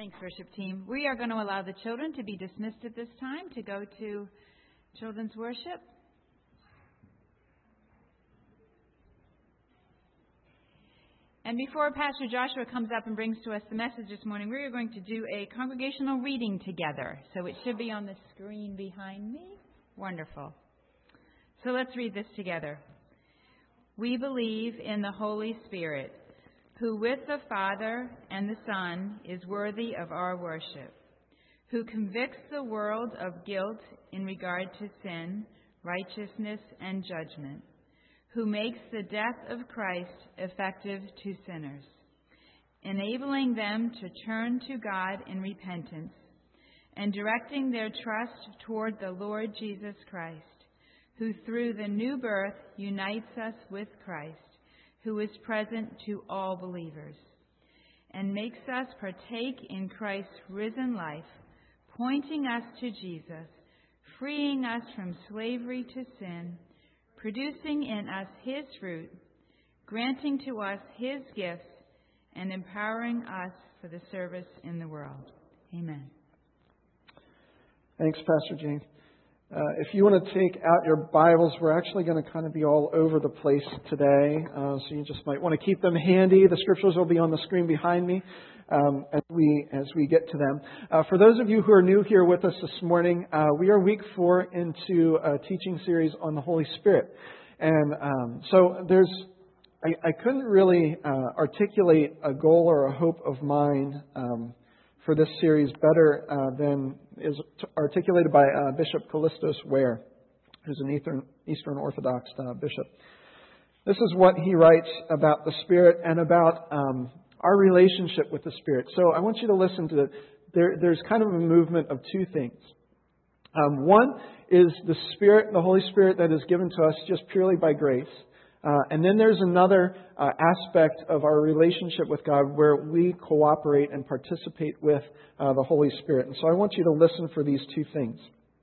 Thanks, worship team. We are going to allow the children to be dismissed at this time to go to children's worship. And before Pastor Joshua comes up and brings to us the message this morning, we are going to do a congregational reading together. So it should be on the screen behind me. Wonderful. So let's read this together. We believe in the Holy Spirit, who with the Father and the Son is worthy of our worship, who convicts the world of guilt in regard to sin, righteousness, and judgment, who makes the death of Christ effective to sinners, enabling them to turn to God in repentance, and directing their trust toward the Lord Jesus Christ, who through the new birth unites us with Christ, who is present to all believers, and makes us partake in Christ's risen life, pointing us to Jesus, freeing us from slavery to sin, producing in us His fruit, granting to us His gifts, and empowering us for the service in the world. Amen. Thanks, Pastor Jane. If you want to take out your Bibles, we're actually going to kind of be all over the place today, so you just might want to keep them handy. The scriptures will be on the screen behind me as we get to them. For those of you who are new here with us this morning, we are week 4 into a teaching series on the Holy Spirit, and so I couldn't really articulate a goal or a hope of mine for this series better than is articulated by Bishop Callistos Ware, who's an Eastern Orthodox bishop. This is what he writes about the Spirit and about our relationship with the Spirit. So I want you to listen to it. There's kind of a movement of two things. One is the Spirit, the Holy Spirit that is given to us just purely by grace. And then there's another aspect of our relationship with God where we cooperate and participate with the Holy Spirit. And so I want you to listen for these two things.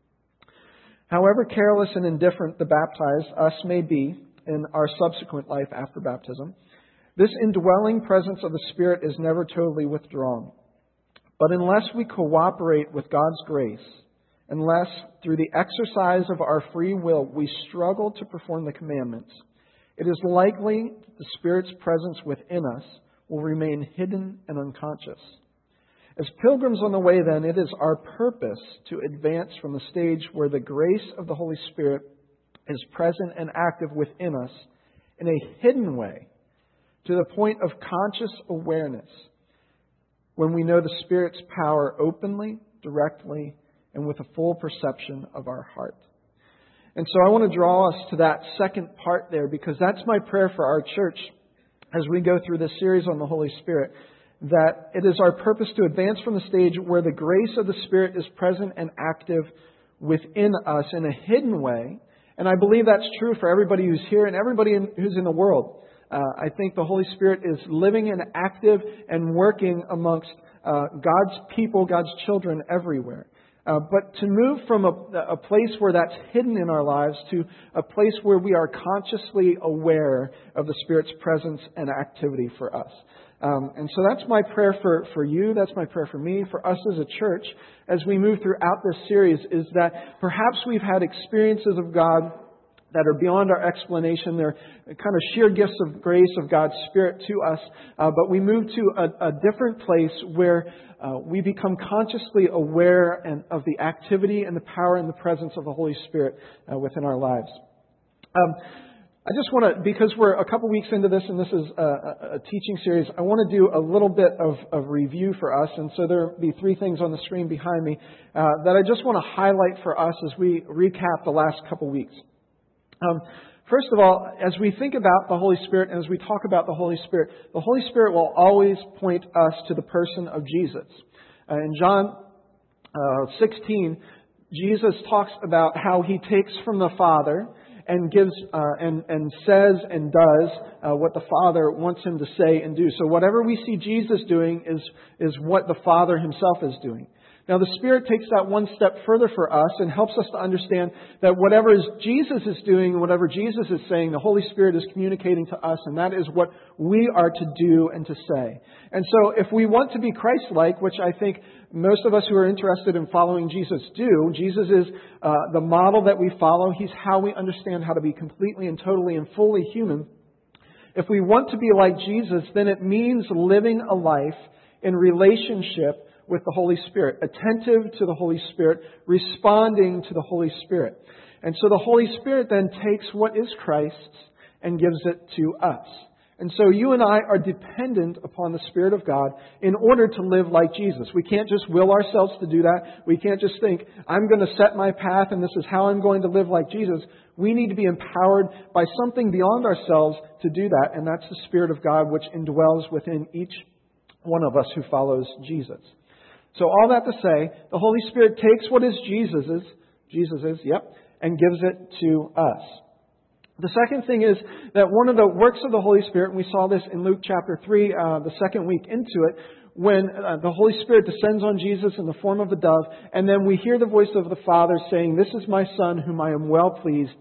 However careless and indifferent the baptized us may be in our subsequent life after baptism, this indwelling presence of the Spirit is never totally withdrawn. But unless we cooperate with God's grace, unless through the exercise of our free will we struggle to perform the commandments, it is likely the Spirit's presence within us will remain hidden and unconscious. As pilgrims on the way, then, it is our purpose to advance from the stage where the grace of the Holy Spirit is present and active within us in a hidden way to the point of conscious awareness when we know the Spirit's power openly, directly, and with a full perception of our heart. And so I want to draw us to that second part there, because that's my prayer for our church as we go through this series on the Holy Spirit, that it is our purpose to advance from the stage where the grace of the Spirit is present and active within us in a hidden way. And I believe that's true for everybody who's here and everybody who's in the world. I think the Holy Spirit is living and active and working amongst God's people, God's children everywhere. But to move from a place where that's hidden in our lives to a place where we are consciously aware of the Spirit's presence and activity for us. And so that's my prayer for you. That's my prayer for me, for us as a church, as we move throughout this series, is that perhaps we've had experiences of God that are beyond our explanation. They're kind of sheer gifts of grace of God's Spirit to us. But we move to a different place where we become consciously aware of the activity and the power and the presence of the Holy Spirit within our lives. I just want to, because we're a couple weeks into this and this is a teaching series, I want to do a little bit of review for us. And so there will be 3 things on the screen behind me that I just want to highlight for us as we recap the last couple weeks. First of all, as we think about the Holy Spirit and as we talk about the Holy Spirit will always point us to the person of Jesus. In John 16, Jesus talks about how He takes from the Father and gives and says and does what the Father wants Him to say and do. So whatever we see Jesus doing is what the Father Himself is doing. Now, the Spirit takes that one step further for us and helps us to understand that whatever Jesus is doing, whatever Jesus is saying, the Holy Spirit is communicating to us, and that is what we are to do and to say. And so, if we want to be Christ-like, which I think most of us who are interested in following Jesus do, Jesus is the model that we follow. He's how we understand how to be completely and totally and fully human. If we want to be like Jesus, then it means living a life in relationship with the Holy Spirit, attentive to the Holy Spirit, responding to the Holy Spirit. And so the Holy Spirit then takes what is Christ's and gives it to us. And so you and I are dependent upon the Spirit of God in order to live like Jesus. We can't just will ourselves to do that. We can't just think, I'm going to set my path and this is how I'm going to live like Jesus. We need to be empowered by something beyond ourselves to do that, and that's the Spirit of God which indwells within each one of us who follows Jesus. So all that to say, the Holy Spirit takes what is Jesus's, and gives it to us. The second thing is that one of the works of the Holy Spirit, and we saw this in Luke chapter 3, the second week into it, when the Holy Spirit descends on Jesus in the form of a dove, and then we hear the voice of the Father saying, "This is my Son whom I am well pleased.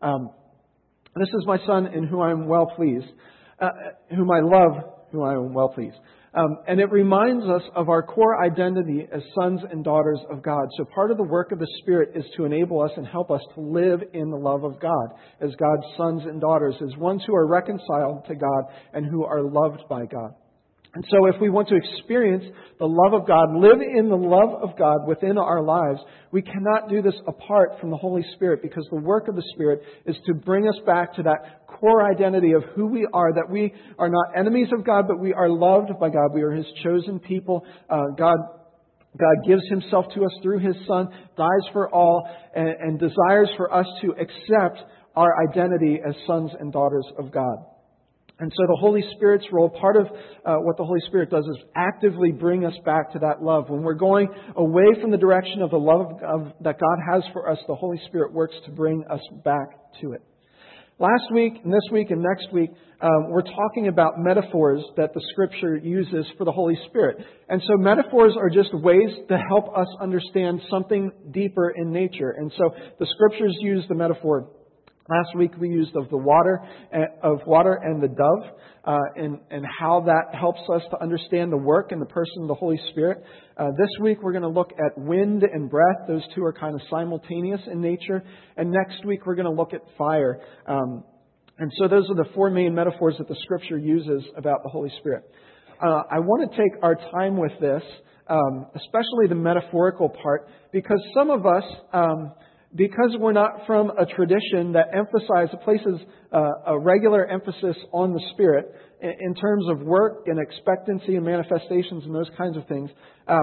This is my Son in whom I am well pleased, whom I love, whom I am well pleased." And it reminds us of our core identity as sons and daughters of God. So part of the work of the Spirit is to enable us and help us to live in the love of God as God's sons and daughters, as ones who are reconciled to God and who are loved by God. And so if we want to experience the love of God, live in the love of God within our lives, we cannot do this apart from the Holy Spirit, because the work of the Spirit is to bring us back to that core identity of who we are, that we are not enemies of God, but we are loved by God. We are His chosen people. God gives Himself to us through His Son, dies for all, and desires for us to accept our identity as sons and daughters of God. And so the Holy Spirit's role, part of what the Holy Spirit does is actively bring us back to that love. When we're going away from the direction of the love that God has for us, the Holy Spirit works to bring us back to it. Last week, and this week, and next week, we're talking about metaphors that the Scripture uses for the Holy Spirit. And so metaphors are just ways to help us understand something deeper in nature. And so the Scriptures use the metaphor. Last week we used of water and the dove, and how that helps us to understand the work and the person of the Holy Spirit. This week we're going to look at wind and breath. Those two are kind of simultaneous in nature. And next week we're going to look at fire. And so those are the four main metaphors that the Scripture uses about the Holy Spirit. I want to take our time with this, especially the metaphorical part, because some of us, because we're not from a tradition that places a regular emphasis on the Spirit in terms of work and expectancy and manifestations and those kinds of things.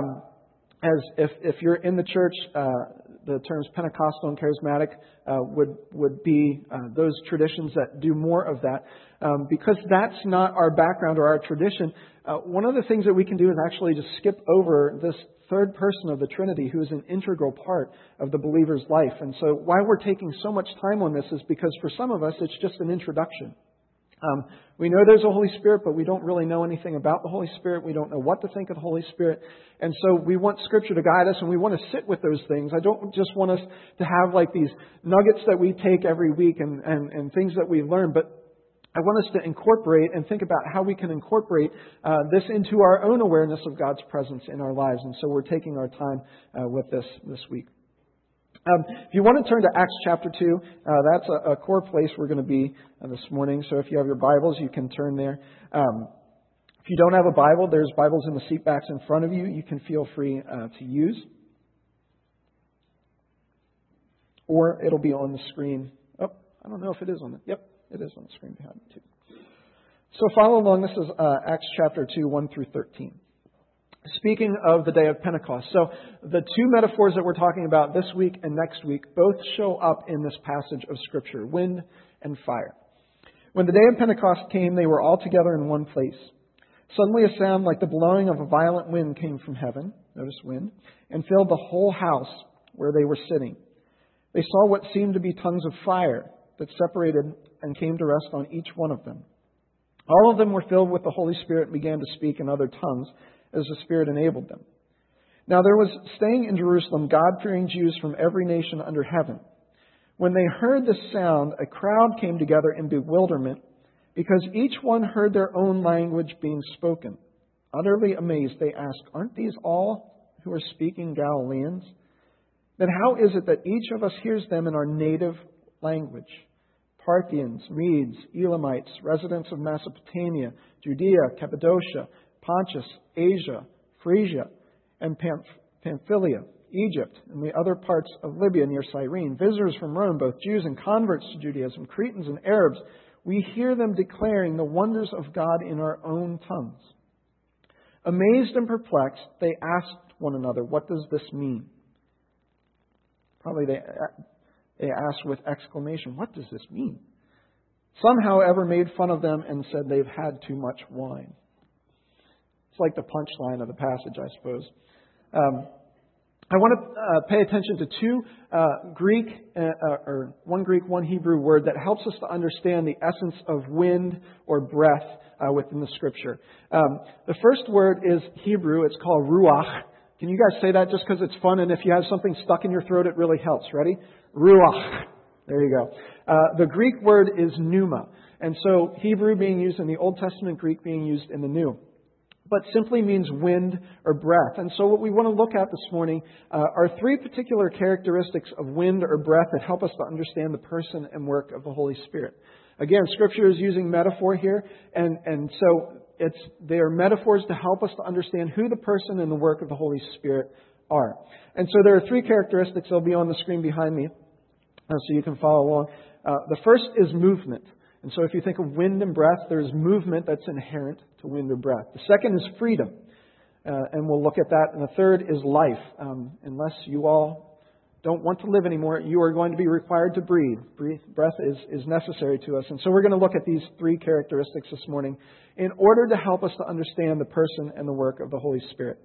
As if you're in the church, the terms Pentecostal and charismatic would be those traditions that do more of that. Because that's not our background or our tradition, one of the things that we can do is actually just skip over this third person of the Trinity, who is an integral part of the believer's life. And so why we're taking so much time on this is because for some of us, it's just an introduction. We know there's a Holy Spirit, but we don't really know anything about the Holy Spirit. We don't know what to think of the Holy Spirit. And so we want Scripture to guide us, and we want to sit with those things. I don't just want us to have like these nuggets that we take every week and things that we learn, but I want us to incorporate and think about how we can incorporate this into our own awareness of God's presence in our lives. And so we're taking our time with this week. If you want to turn to Acts chapter 2, that's a core place we're going to be this morning. So if you have your Bibles, you can turn there. If you don't have a Bible, there's Bibles in the seat backs in front of you. You can feel free to use. Or it'll be on the screen. Oh, I don't know if it is on it. Yep. It is on the screen behind me, too. So follow along. This is Acts chapter 2, 1 through 13. Speaking of the day of Pentecost. So the two metaphors that we're talking about this week and next week both show up in this passage of Scripture, wind and fire. When the day of Pentecost came, they were all together in one place. Suddenly a sound like the blowing of a violent wind came from heaven, notice wind, and filled the whole house where they were sitting. They saw what seemed to be tongues of fire that separated and came to rest on each one of them. All of them were filled with the Holy Spirit and began to speak in other tongues as the Spirit enabled them. Now there was staying in Jerusalem God-fearing Jews from every nation under heaven. When they heard the sound, a crowd came together in bewilderment, because each one heard their own language being spoken. Utterly amazed, they asked, "Aren't these all who are speaking Galileans? Then how is it that each of us hears them in our native language? Parthians, Medes, Elamites, residents of Mesopotamia, Judea, Cappadocia, Pontus, Asia, Phrygia, and Pamphylia, Egypt, and the other parts of Libya near Cyrene, visitors from Rome, both Jews and converts to Judaism, Cretans and Arabs, we hear them declaring the wonders of God in our own tongues." Amazed and perplexed, they asked one another, "What does this mean?" Probably they asked with exclamation, "What does this mean?" Some, however, made fun of them and said they've had too much wine. It's like the punchline of the passage, I suppose. I want to pay attention to two one Greek, one Hebrew word that helps us to understand the essence of wind or breath within the Scripture. The first word is Hebrew. It's called ruach. Can you guys say that just because it's fun? And if you have something stuck in your throat, it really helps. Ready? Ruach. There you go. The Greek word is pneuma. And so Hebrew being used in the Old Testament, Greek being used in the New. But simply means wind or breath. And so what we want to look at this morning are three particular characteristics of wind or breath that help us to understand the person and work of the Holy Spirit. Again, Scripture is using metaphor here, and so they are metaphors to help us to understand who the person and the work of the Holy Spirit are. And so there are three characteristics. They'll be on the screen behind me so you can follow along. The first is movement. And so if you think of wind and breath, there's movement that's inherent to wind or breath. The second is freedom, and we'll look at that. And the third is life. Unless you all don't want to live anymore, you are going to be required to breathe. Breath is necessary to us. And so we're going to look at these three characteristics this morning in order to help us to understand the person and the work of the Holy Spirit.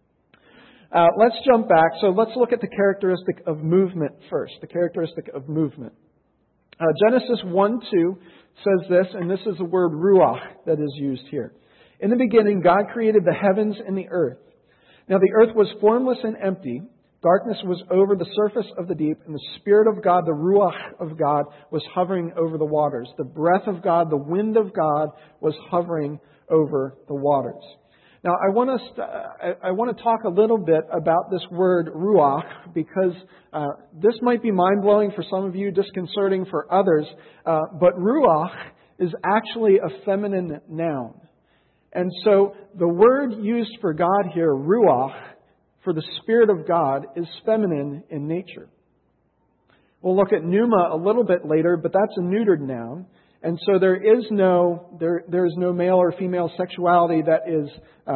Let's jump back. So let's look at the characteristic of movement first. The characteristic of movement. Genesis 1:2 says this, and this is the word ruach that is used here. In the beginning, God created the heavens and the earth. Now the earth was formless and empty. Darkness was over the surface of the deep, and the Spirit of God, the ruach of God, was hovering over the waters. The breath of God, the wind of God, was hovering over the waters. Now, I want to talk a little bit about this word ruach, because this might be mind-blowing for some of you, disconcerting for others, but ruach is actually a feminine noun. And so the word used for God here, ruach, for the Spirit of God, is feminine in nature. We'll look at pneuma a little bit later, but that's a neutered noun. And so there's no male or female sexuality that is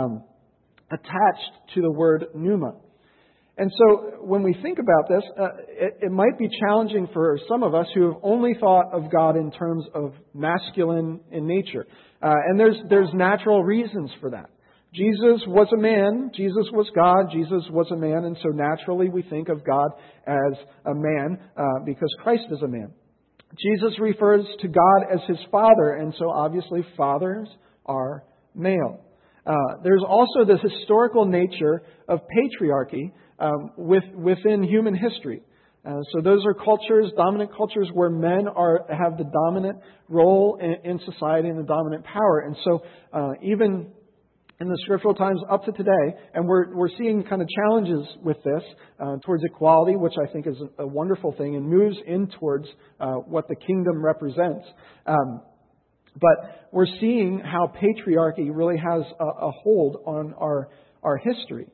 attached to the word pneuma. And so when we think about this, it might be challenging for some of us who have only thought of God in terms of masculine in nature. And there's natural reasons for that. Jesus was a man, Jesus was God, Jesus was a man, and so naturally we think of God as a man because Christ is a man. Jesus refers to God as His Father, and so obviously fathers are male. There's also the historical nature of patriarchy within human history. So those are cultures, dominant cultures, where men have the dominant role in society and the dominant power. And so even in the scriptural times up to today, and we're seeing kind of challenges with this towards equality, which I think is a wonderful thing and moves in towards what the kingdom represents. But we're seeing how patriarchy really has a hold on our history.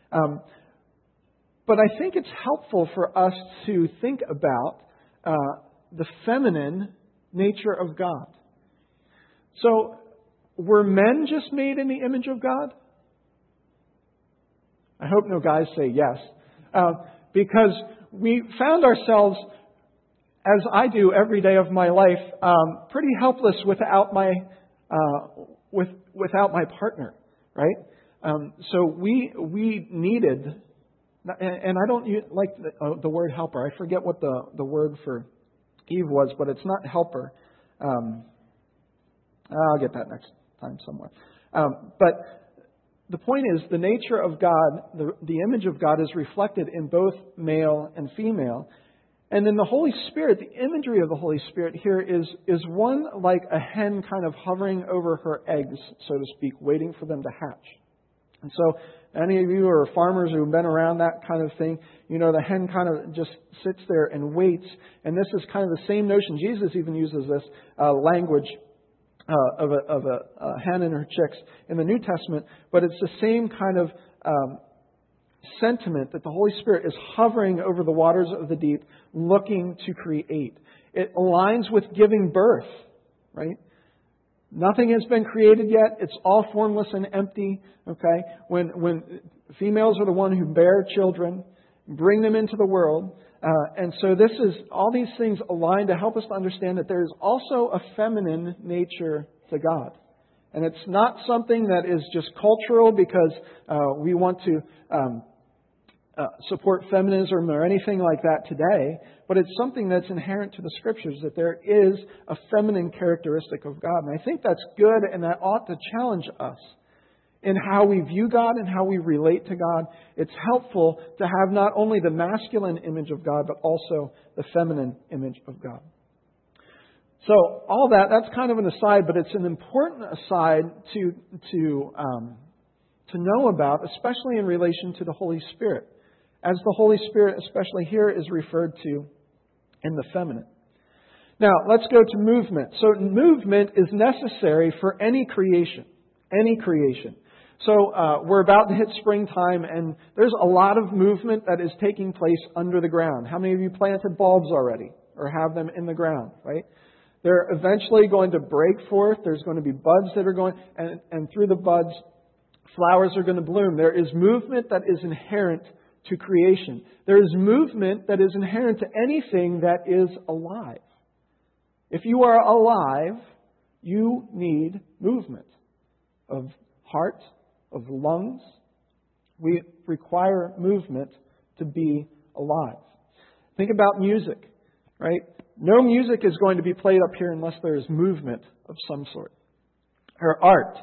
But I think it's helpful for us to think about the feminine nature of God. So, were men just made in the image of God? I hope no guys say yes. Because we found ourselves, as I do every day of my life, pretty helpless without my partner, right? So we needed, and I don't like the word helper. I forget what the word for Eve was, but it's not helper. I'll get that next time somewhere. But the point is, the nature of God, the image of God is reflected in both male and female. And in the Holy Spirit, the imagery of the Holy Spirit here is one like a hen kind of hovering over her eggs, so to speak, waiting for them to hatch. And so, any of you are farmers who have been around that kind of thing, you know the hen kind of just sits there and waits. And this is kind of the same notion. Jesus even uses this language of a hen and her chicks in the New Testament, but it's the same kind of sentiment that the Holy Spirit is hovering over the waters of the deep, looking to create. It aligns with giving birth, right? Nothing has been created yet. It's all formless and empty. Okay, when females are the one who bear children, bring them into the world, and so this is all these things align to help us to understand that there is also a feminine nature to God, and it's not something that is just cultural because we want to support feminism or anything like that today, but it's something that's inherent to the Scriptures, that there is a feminine characteristic of God. And I think that's good, and that ought to challenge us in how we view God and how we relate to God. It's helpful to have not only the masculine image of God, but also the feminine image of God. So all that's kind of an aside, but it's an important aside to know about, especially in relation to the Holy Spirit, as the Holy Spirit, especially here, is referred to in the feminine. Now, let's go to movement. So movement is necessary for any creation. Any creation. So we're about to hit springtime, and there's a lot of movement that is taking place under the ground. How many of you planted bulbs already or have them in the ground, right? They're eventually going to break forth. There's going to be buds that are going, and through the buds, flowers are going to bloom. There is movement that is inherent to creation. There is movement that is inherent to anything that is alive. If you are alive, you need movement of heart, of lungs. We require movement to be alive. Think about music, right? No music is going to be played up here unless there is movement of some sort. Or art.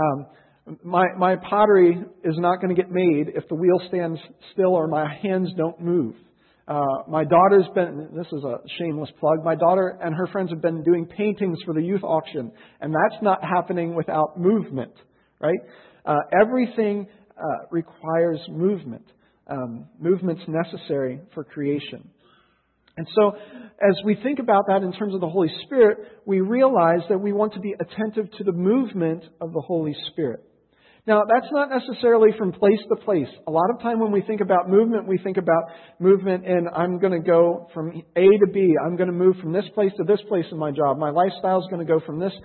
My pottery is not going to get made if the wheel stands still or my hands don't move. My daughter's been, this is a shameless plug, my daughter and her friends have been doing paintings for the youth auction, and that's not happening without movement, right? Everything requires movement. Movement's necessary for creation. And so, as we think about that in terms of the Holy Spirit, we realize that we want to be attentive to the movement of the Holy Spirit. Now, that's not necessarily from place to place. A lot of time when we think about movement in, I'm going to go from A to B. I'm going to move from this place to this place in my job. My lifestyle is going to go from this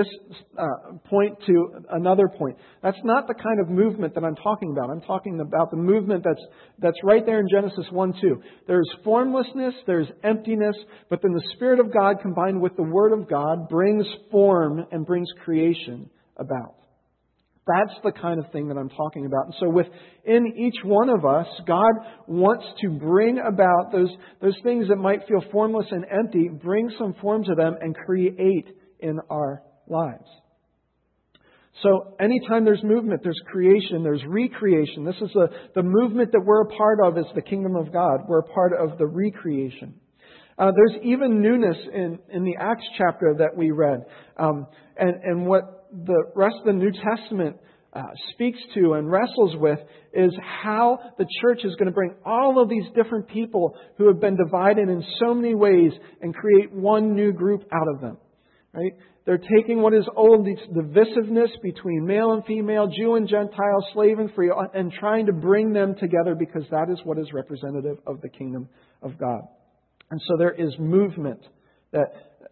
point to another point. That's not the kind of movement that I'm talking about. I'm talking about the movement that's right there in Genesis 1-2. There's formlessness, there's emptiness, but then the Spirit of God combined with the Word of God brings form and brings creation about. That's the kind of thing that I'm talking about. And so within each one of us, God wants to bring about those things that might feel formless and empty, bring some form to them and create in our lives. So anytime there's movement, there's creation, there's recreation. This is the movement that we're a part of as the kingdom of God. We're a part of the recreation. There's even newness in the Acts chapter that we read. And what the rest of the New Testament speaks to and wrestles with is how the church is going to bring all of these different people who have been divided in so many ways and create one new group out of them. Right? They're taking what is old, this divisiveness between male and female, Jew and Gentile, slave and free, and trying to bring them together because that is what is representative of the kingdom of God. And so there is movement that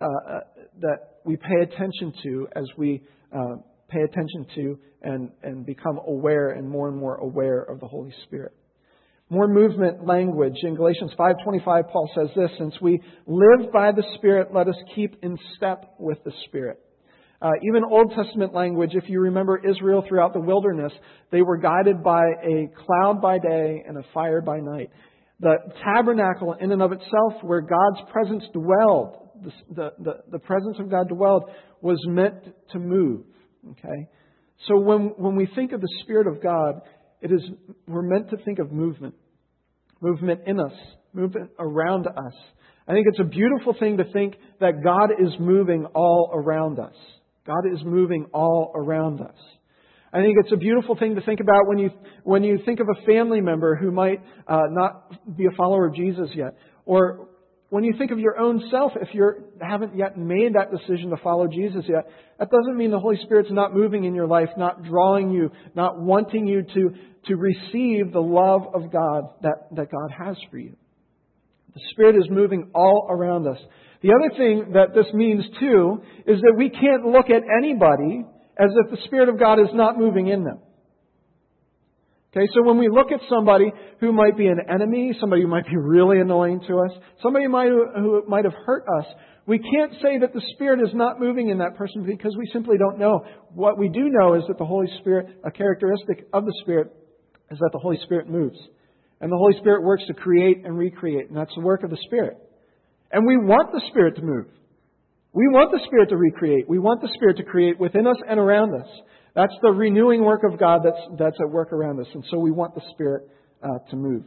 we pay attention to as we pay attention to and become aware and more aware of the Holy Spirit. More movement language. In Galatians 5:25, Paul says this, since we live by the Spirit, let us keep in step with the Spirit. Even Old Testament language, if you remember Israel throughout the wilderness, they were guided by a cloud by day and a fire by night. The tabernacle in and of itself, where God's presence dwelled, the presence of God dwelled, was meant to move. Okay, So when we think of the Spirit of God, we're meant to think of movement. Movement in us, movement around us. I think it's a beautiful thing to think that God is moving all around us. God is moving all around us. I think it's a beautiful thing to think about when you think of a family member who might not be a follower of Jesus yet. Or when you think of your own self, if you haven't yet made that decision to follow Jesus yet, that doesn't mean the Holy Spirit's not moving in your life, not drawing you, not wanting you to receive the love of God that God has for you. The Spirit is moving all around us. The other thing that this means too is that we can't look at anybody as if the Spirit of God is not moving in them. Okay, so when we look at somebody who might be an enemy, somebody who might be really annoying to us, somebody who might have hurt us, we can't say that the Spirit is not moving in that person because we simply don't know. What we do know is that the Holy Spirit, a characteristic of the Spirit, is that the Holy Spirit moves. And the Holy Spirit works to create and recreate, and that's the work of the Spirit. And we want the Spirit to move. We want the Spirit to recreate. We want the Spirit to create within us and around us. That's the renewing work of God that's at work around us. And so we want the Spirit to move.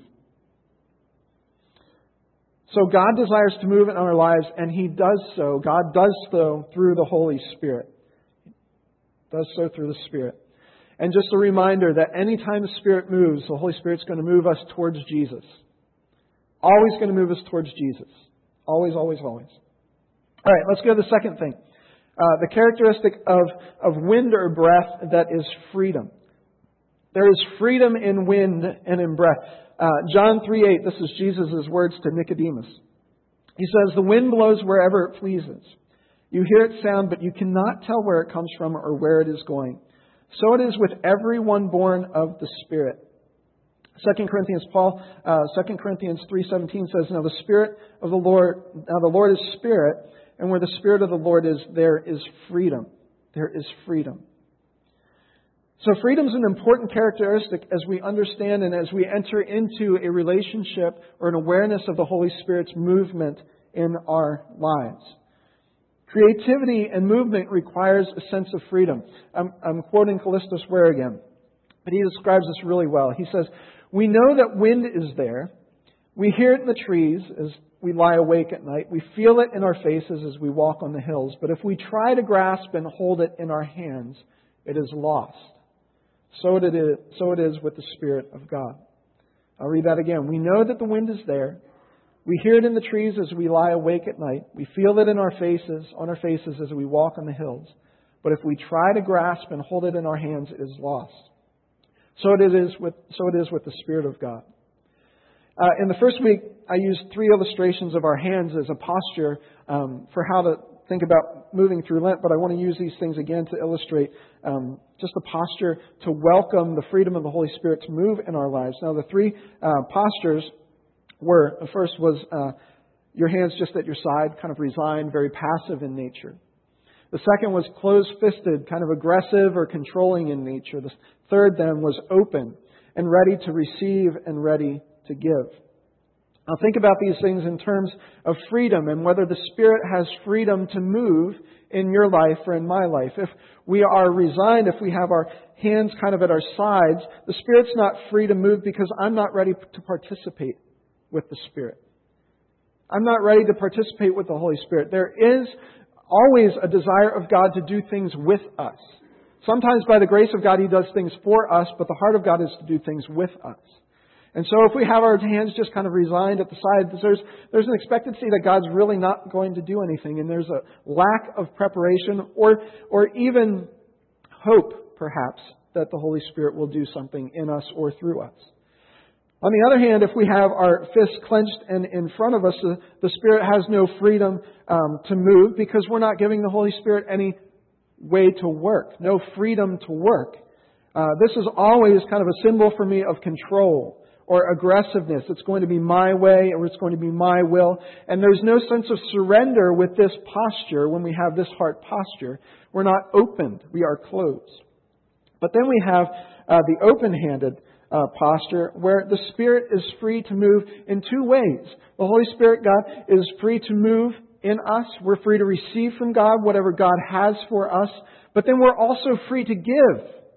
So God desires to move in our lives, and He does so. God does so through the Holy Spirit. Does so through the Spirit. And just a reminder that anytime the Spirit moves, the Holy Spirit's going to move us towards Jesus. Always going to move us towards Jesus. Always, always, always. All right, let's go to the second thing. The characteristic of wind or breath, that is freedom. There is freedom in wind and in breath. John 3:8, this is Jesus' words to Nicodemus. He says, "The wind blows wherever it pleases. You hear its sound, but you cannot tell where it comes from or where it is going. So it is with everyone born of the Spirit." 2 Corinthians 3:17 says, "Now the Lord is Spirit, and where the Spirit of the Lord is, there is freedom." There is freedom. So freedom is an important characteristic as we understand and as we enter into a relationship or an awareness of the Holy Spirit's movement in our lives. Creativity and movement requires a sense of freedom. I'm quoting Callistus Ware again, but he describes this really well. He says, "We know that wind is there. We hear it in the trees as we lie awake at night. We feel it in our faces as we walk on the hills. But if we try to grasp and hold it in our hands, it is lost. So it is with the Spirit of God." I'll read that again. "We know that the wind is there. We hear it in the trees as we lie awake at night. We feel it in our faces, as we walk on the hills. But if we try to grasp and hold it in our hands, it is lost. So it is with the Spirit of God." In the first week, I used 3 illustrations of our hands as a posture for how to think about moving through Lent, but I want to use these things again to illustrate just a posture to welcome the freedom of the Holy Spirit to move in our lives. Now, the 3 postures were, the first was your hands just at your side, kind of resigned, very passive in nature. The second was closed-fisted, kind of aggressive or controlling in nature. The third then was open and ready to receive and ready to give. Now think about these things in terms of freedom and whether the Spirit has freedom to move in your life or in my life. If we are resigned, if we have our hands kind of at our sides, the Spirit's not free to move because I'm not ready to participate with the Spirit. I'm not ready to participate with the Holy Spirit. There is always a desire of God to do things with us. Sometimes by the grace of God, He does things for us, but the heart of God is to do things with us. And so if we have our hands just kind of resigned at the side, there's an expectancy that God's really not going to do anything. And there's a lack of preparation or even hope, perhaps, that the Holy Spirit will do something in us or through us. On the other hand, if we have our fists clenched and in front of us, the Spirit has no freedom to move because we're not giving the Holy Spirit any way to work, no freedom to work. This is always kind of a symbol for me of control or aggressiveness. It's going to be my way or it's going to be my will. And there's no sense of surrender with this posture when we have this heart posture. We're not opened. We are closed. But then we have the open-handed posture where the Spirit is free to move in 2 ways. The Holy Spirit, God, is free to move in us. We're free to receive from God whatever God has for us. But then we're also free to give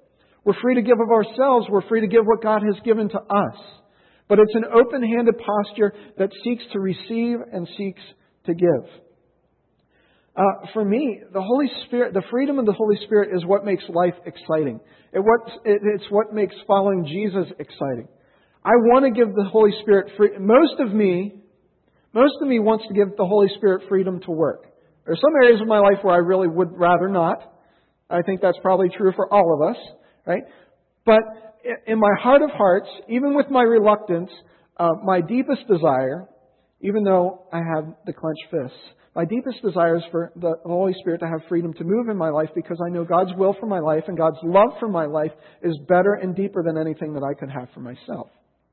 We're free to give of ourselves. We're free to give what God has given to us. But it's an open-handed posture that seeks to receive and seeks to give. For me, the Holy Spirit, the freedom of the Holy Spirit is what makes life exciting. It's what makes following Jesus exciting. I want to give the Holy Spirit free. Most of me wants to give the Holy Spirit freedom to work. There are some areas of my life where I really would rather not. I think that's probably true for all of us, right? But in my heart of hearts, even with my reluctance, my deepest desire, even though I have the clenched fists, my deepest desire is for the Holy Spirit to have freedom to move in my life, because I know God's will for my life and God's love for my life is better and deeper than anything that I could have for myself.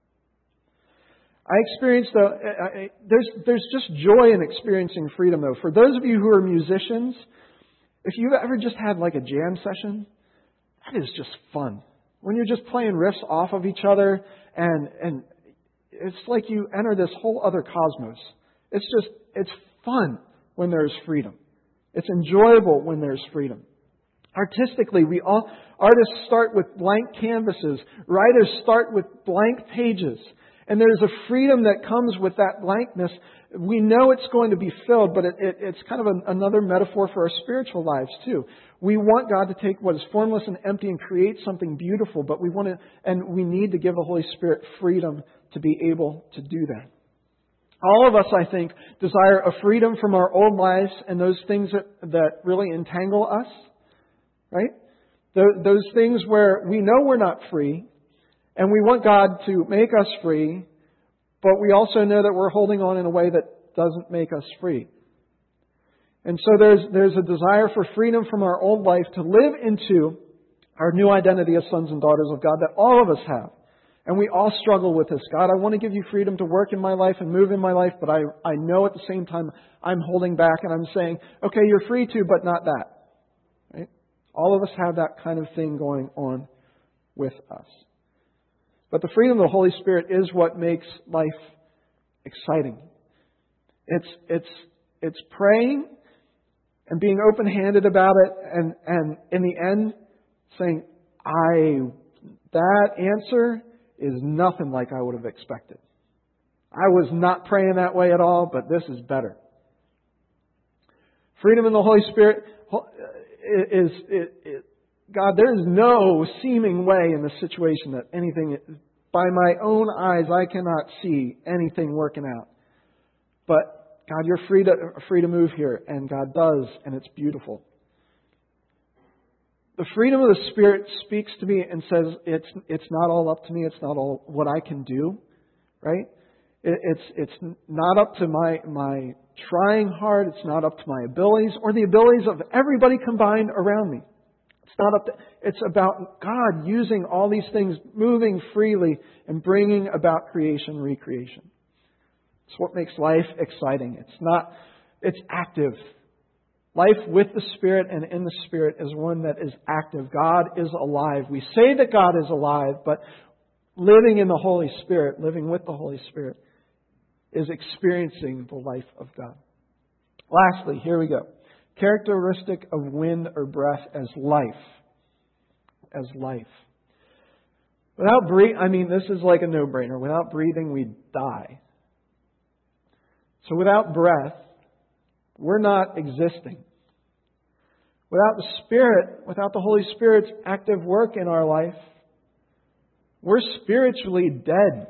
I experienced, there's just joy in experiencing freedom, though. For those of you who are musicians, if you've ever just had like a jam session, that is just fun. When you're just playing riffs off of each other, and it's like you enter this whole other cosmos. It's fun when there's freedom. It's enjoyable when there's freedom. Artistically, artists start with blank canvases. Writers start with blank pages. And there's a freedom that comes with that blankness. We know it's going to be filled, but it's kind of another metaphor for our spiritual lives too. We want God to take what is formless and empty and create something beautiful, but we need to give the Holy Spirit freedom to be able to do that. All of us, I think, desire a freedom from our old lives and those things that really entangle us, right? Those things where we know we're not free, and we want God to make us free, but we also know that we're holding on in a way that doesn't make us free. And so there's a desire for freedom from our old life to live into our new identity as sons and daughters of God that all of us have. And we all struggle with this. God, I want to give you freedom to work in my life and move in my life, but I know at the same time I'm holding back and I'm saying, okay, you're free to, but not that. Right? All of us have that kind of thing going on with us. But the freedom of the Holy Spirit is what makes life exciting. It's praying and being open-handed about it, and in the end saying, that answer is nothing like I would have expected. I was not praying that way at all, but this is better. Freedom in the Holy Spirit is God, there is no seeming way in this situation that anything, by my own eyes, I cannot see anything working out. But God, you're free to move here, and God does, and it's beautiful. The freedom of the Spirit speaks to me and says, it's not all up to me, it's not all what I can do, right? It's not up to my trying hard, it's not up to my abilities or the abilities of everybody combined around me. It's about God using all these things, moving freely and bringing about creation, recreation. It's what makes life exciting. It's active. Life with the Spirit and in the Spirit is one that is active. God is alive. We say that God is alive, but living in the Holy Spirit, living with the Holy Spirit, is experiencing the life of God. Lastly, here we go. Characteristic of wind or breath as life. As life. Without breathing, this is like a no-brainer. Without breathing, we die. So without breath, we're not existing. Without the Spirit, without the Holy Spirit's active work in our life, we're spiritually dead.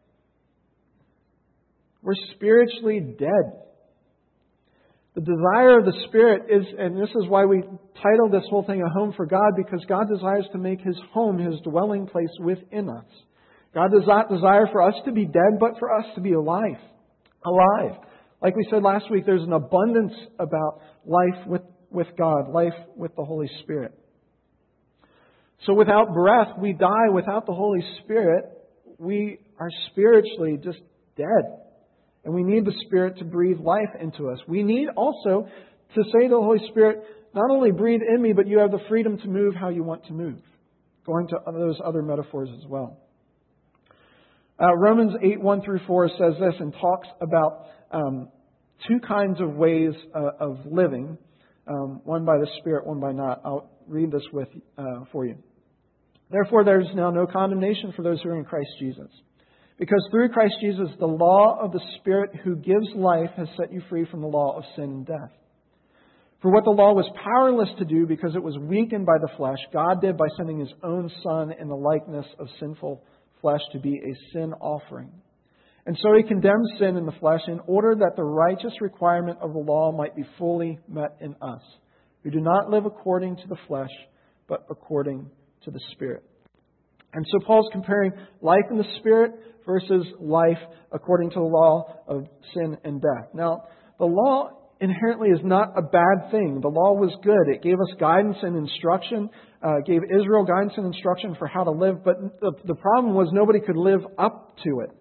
We're spiritually dead. The desire of the Spirit is, and this is why we titled this whole thing A Home for God, because God desires to make His home, His dwelling place within us. God does not desire for us to be dead, but for us to be alive. Alive. Like we said last week, there's an abundance about life with God, life with the Holy Spirit. So without breath, we die. Without the Holy Spirit, we are spiritually just dead. And we need the Spirit to breathe life into us. We need also to say to the Holy Spirit, not only breathe in me, but you have the freedom to move how you want to move. Going to those other metaphors as well. Romans 8:1-4 says this and talks about two kinds of ways of living. One by the Spirit, one by not. I'll read this for you. Therefore, there is now no condemnation for those who are in Christ Jesus. Because through Christ Jesus, the law of the Spirit who gives life has set you free from the law of sin and death. For what the law was powerless to do because it was weakened by the flesh, God did by sending His own Son in the likeness of sinful flesh to be a sin offering. And so He condemned sin in the flesh in order that the righteous requirement of the law might be fully met in us, who do not live according to the flesh, but according to the Spirit. And so Paul's comparing life in the Spirit versus life according to the law of sin and death. Now, the law inherently is not a bad thing. The law was good. It gave us guidance and instruction, gave Israel guidance and instruction for how to live, but the problem was nobody could live up to it.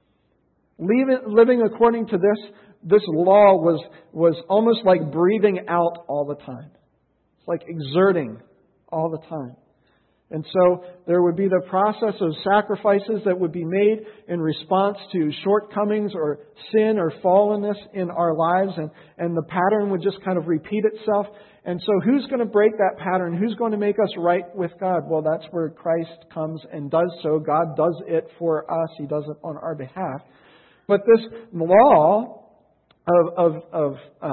Living according to this law was almost like breathing out all the time. It's like exerting all the time. And so there would be the process of sacrifices that would be made in response to shortcomings or sin or fallenness in our lives. And the pattern would just kind of repeat itself. And so who's going to break that pattern? Who's going to make us right with God? Well, that's where Christ comes and does so. God does it for us. He does it on our behalf. But this law of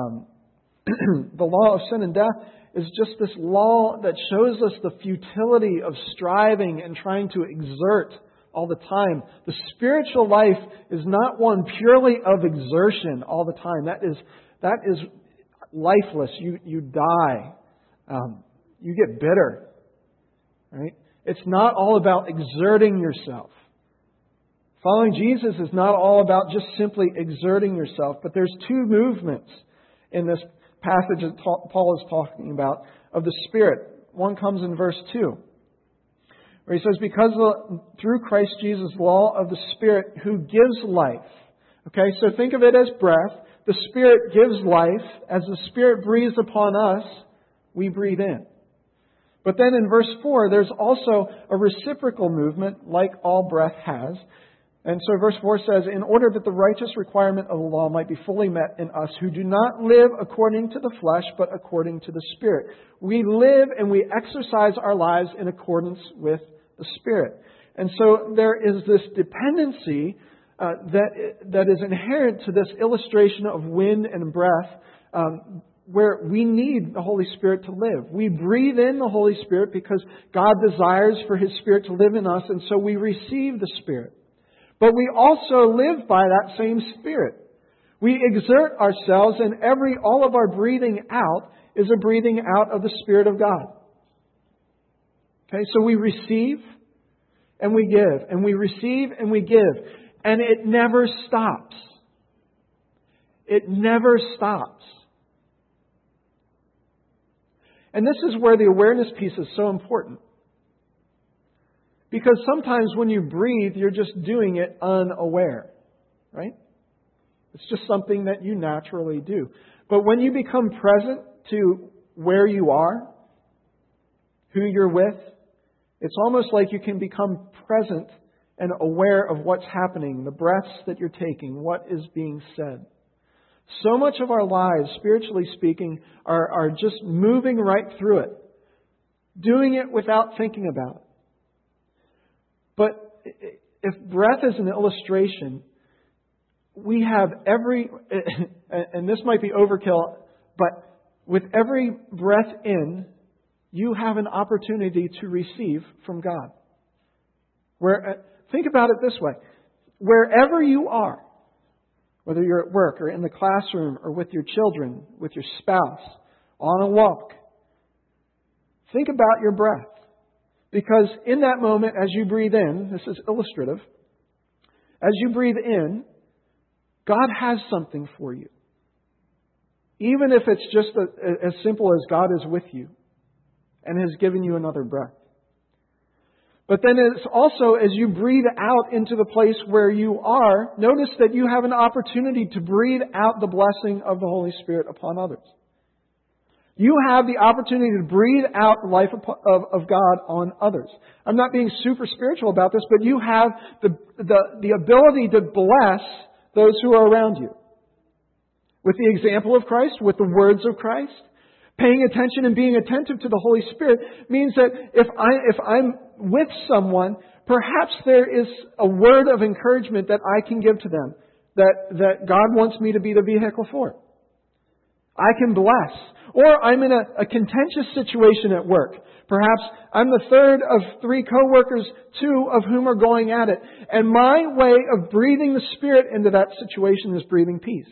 the law of sin and death is just this law that shows us the futility of striving and trying to exert all the time. The spiritual life is not one purely of exertion all the time. That is lifeless. You die. You get bitter. Right? It's not all about exerting yourself. Following Jesus is not all about just simply exerting yourself, but there's two movements in this passage that Paul is talking about of the Spirit. One comes in verse 2, where he says, because through Christ Jesus, law of the Spirit who gives life. Okay, so think of it as breath. The Spirit gives life. As the Spirit breathes upon us, we breathe in. But then in verse 4, there's also a reciprocal movement, like all breath has. And so verse 4 says, in order that the righteous requirement of the law might be fully met in us who do not live according to the flesh, but according to the Spirit. We live and we exercise our lives in accordance with the Spirit. And so there is this dependency that is inherent to this illustration of wind and breath, where we need the Holy Spirit to live. We breathe in the Holy Spirit because God desires for His Spirit to live in us, and so we receive the Spirit. But we also live by that same Spirit. We exert ourselves, and all of our breathing out is a breathing out of the Spirit of God. Okay, so we receive and we give, and we receive and we give, and it never stops. It never stops. And this is where the awareness piece is so important. Because sometimes when you breathe, you're just doing it unaware, right? It's just something that you naturally do. But when you become present to where you are, who you're with, it's almost like you can become present and aware of what's happening, the breaths that you're taking, what is being said. So much of our lives, spiritually speaking, are just moving right through it, doing it without thinking about it. But if breath is an illustration, we have and this might be overkill, but with every breath in, you have an opportunity to receive from God. Think about it this way. Wherever you are, whether you're at work or in the classroom or with your children, with your spouse, on a walk, think about your breath. Because in that moment, as you breathe in, this is illustrative, as you breathe in, God has something for you. Even if it's just as simple as God is with you and has given you another breath. But then it's also, as you breathe out into the place where you are, notice that you have an opportunity to breathe out the blessing of the Holy Spirit upon others. You have the opportunity to breathe out the life of God on others. I'm not being super spiritual about this, but you have the ability to bless those who are around you. With the example of Christ, with the words of Christ. Paying attention and being attentive to the Holy Spirit means that if I'm with someone, perhaps there is a word of encouragement that I can give to them that God wants me to be the vehicle for. I can bless. Or I'm in a contentious situation at work. Perhaps I'm the third of 3 co-workers, 2 of whom are going at it. And my way of breathing the Spirit into that situation is breathing peace.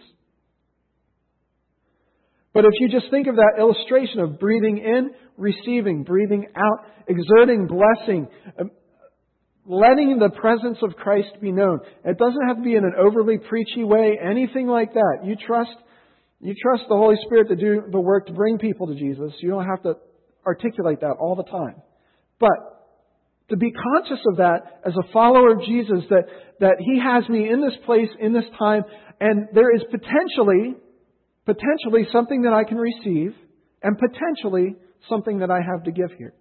But if you just think of that illustration of breathing in, receiving, breathing out, exerting blessing, letting the presence of Christ be known. It doesn't have to be in an overly preachy way, anything like that. You trust the Holy Spirit to do the work to bring people to Jesus. You don't have to articulate that all the time. But to be conscious of that as a follower of Jesus, that He has me in this place, in this time, and there is potentially something that I can receive, and potentially something that I have to give here.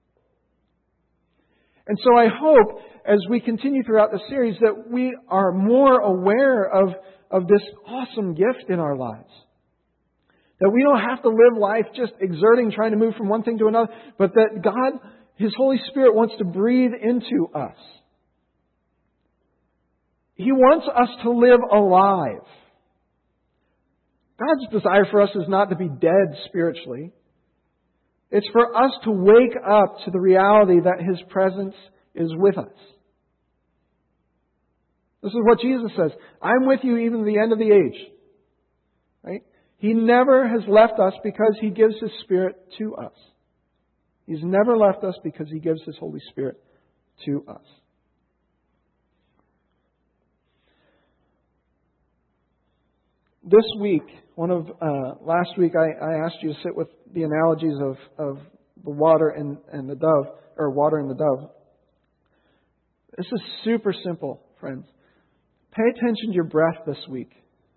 And so I hope, as we continue throughout the series, that we are more aware of this awesome gift in our lives. That we don't have to live life just exerting, trying to move from one thing to another, but that God, His Holy Spirit, wants to breathe into us. He wants us to live alive. God's desire for us is not to be dead spiritually. It's for us to wake up to the reality that His presence is with us. This is what Jesus says. I'm with you even to the end of the age. Right? He never has left us because He gives His Spirit to us. He's never left us because He gives His Holy Spirit to us. This week, last week, I asked you to sit with the analogies of the water and the dove, or water and the dove. This is super simple, friends. Pay attention to your breath this week.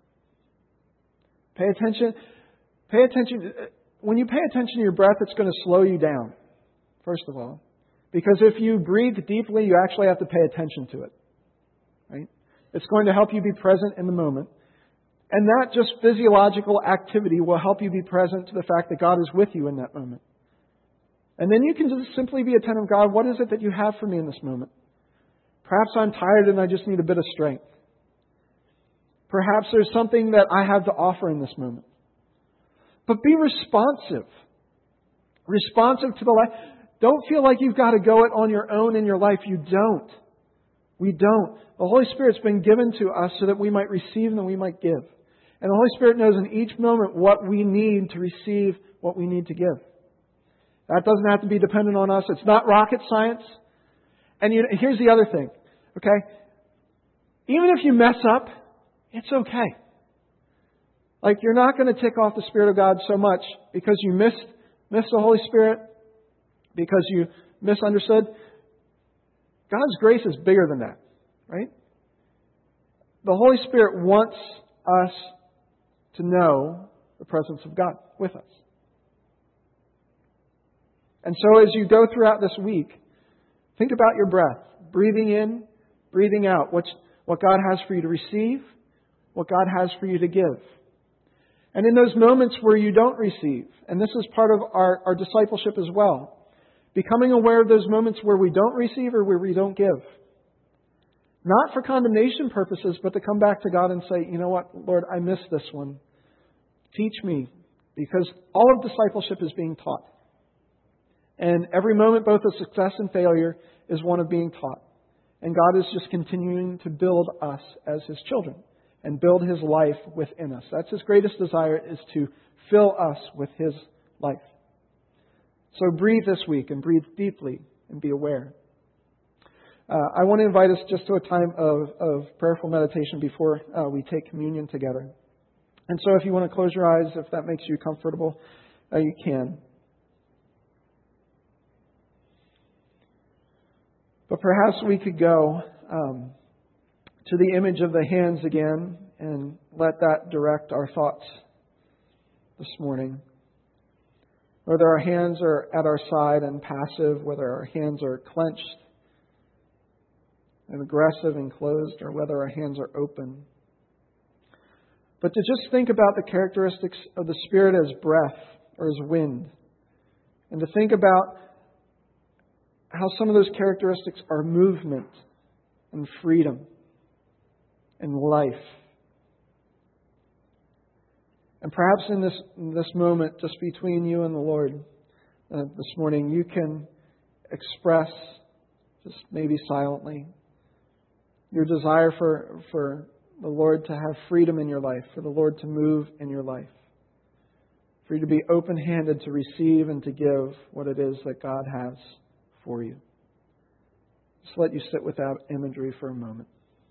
Pay attention. When you pay attention to your breath, it's going to slow you down, first of all. Because if you breathe deeply, you actually have to pay attention to it. Right? It's going to help you be present in the moment. And that just physiological activity will help you be present to the fact that God is with you in that moment. And then you can just simply be attentive. God, what is it that you have for me in this moment? Perhaps I'm tired and I just need a bit of strength. Perhaps there's something that I have to offer in this moment. But be responsive. Responsive to the life. Don't feel like you've got to go it on your own in your life. You don't. We don't. The Holy Spirit's been given to us so that we might receive and we might give. And the Holy Spirit knows in each moment what we need to receive, what we need to give. That doesn't have to be dependent on us. It's not rocket science. And here's the other thing. Okay? Even if you mess up, it's okay. Like, you're not going to tick off the Spirit of God so much because you missed the Holy Spirit, because you misunderstood. God's grace is bigger than that, right? The Holy Spirit wants us to know the presence of God with us. And so as you go throughout this week, think about your breath. Breathing in, breathing out. What God has for you to receive, what God has for you to give. And in those moments where you don't receive, and this is part of our discipleship as well, becoming aware of those moments where we don't receive or where we don't give. Not for condemnation purposes, but to come back to God and say, you know what, Lord, I missed this one. Teach me. Because all of discipleship is being taught. And every moment, both of success and failure, is one of being taught. And God is just continuing to build us as His children and build His life within us. That's His greatest desire, is to fill us with His life. So breathe this week and breathe deeply and be aware. I want to invite us just to a time of prayerful meditation before we take communion together. And so if you want to close your eyes, if that makes you comfortable, you can. But perhaps we could go to the image of the hands again and let that direct our thoughts this morning. Whether our hands are at our side and passive, whether our hands are clenched and aggressive and closed, or whether our hands are open. But to just think about the characteristics of the Spirit as breath, or as wind. And to think about how some of those characteristics are movement and freedom and life. And perhaps in this moment, just between you and the Lord this morning, you can express, just maybe silently, your desire for the Lord to have freedom in your life, for the Lord to move in your life, for you to be open-handed to receive and to give what it is that God has for you. Just let you sit with that imagery for a moment.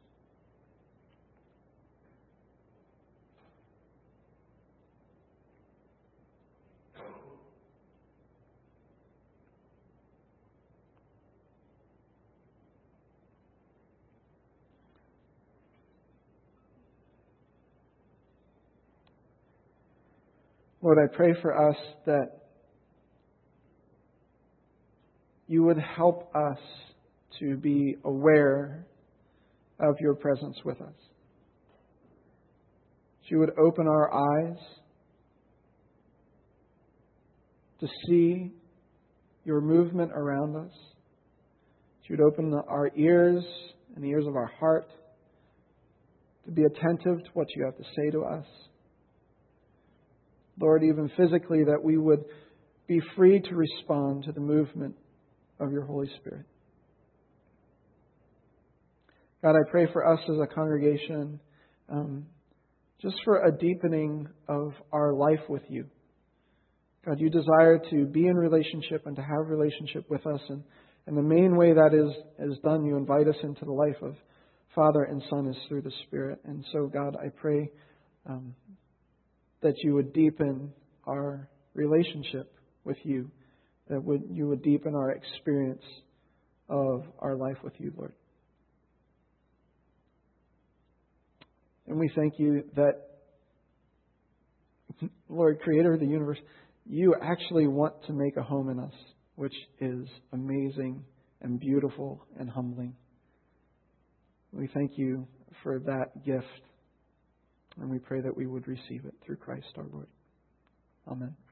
Lord, I pray for us that you would help us to be aware of your presence with us. That you would open our eyes to see your movement around us. That you would open our ears and the ears of our heart to be attentive to what you have to say to us. Lord, even physically, that we would be free to respond to the movement of your Holy Spirit. God, I pray for us as a congregation, just for a deepening of our life with you. God, you desire to be in relationship and to have relationship with us. And the main way that is done, you invite us into the life of Father and Son is through the Spirit. And so, God, I pray that you would deepen our relationship with you, that you would deepen our experience of our life with you, Lord. And we thank you that, Lord, Creator of the universe, you actually want to make a home in us, which is amazing and beautiful and humbling. We thank you for that gift. And we pray that we would receive it through Christ our Lord. Amen.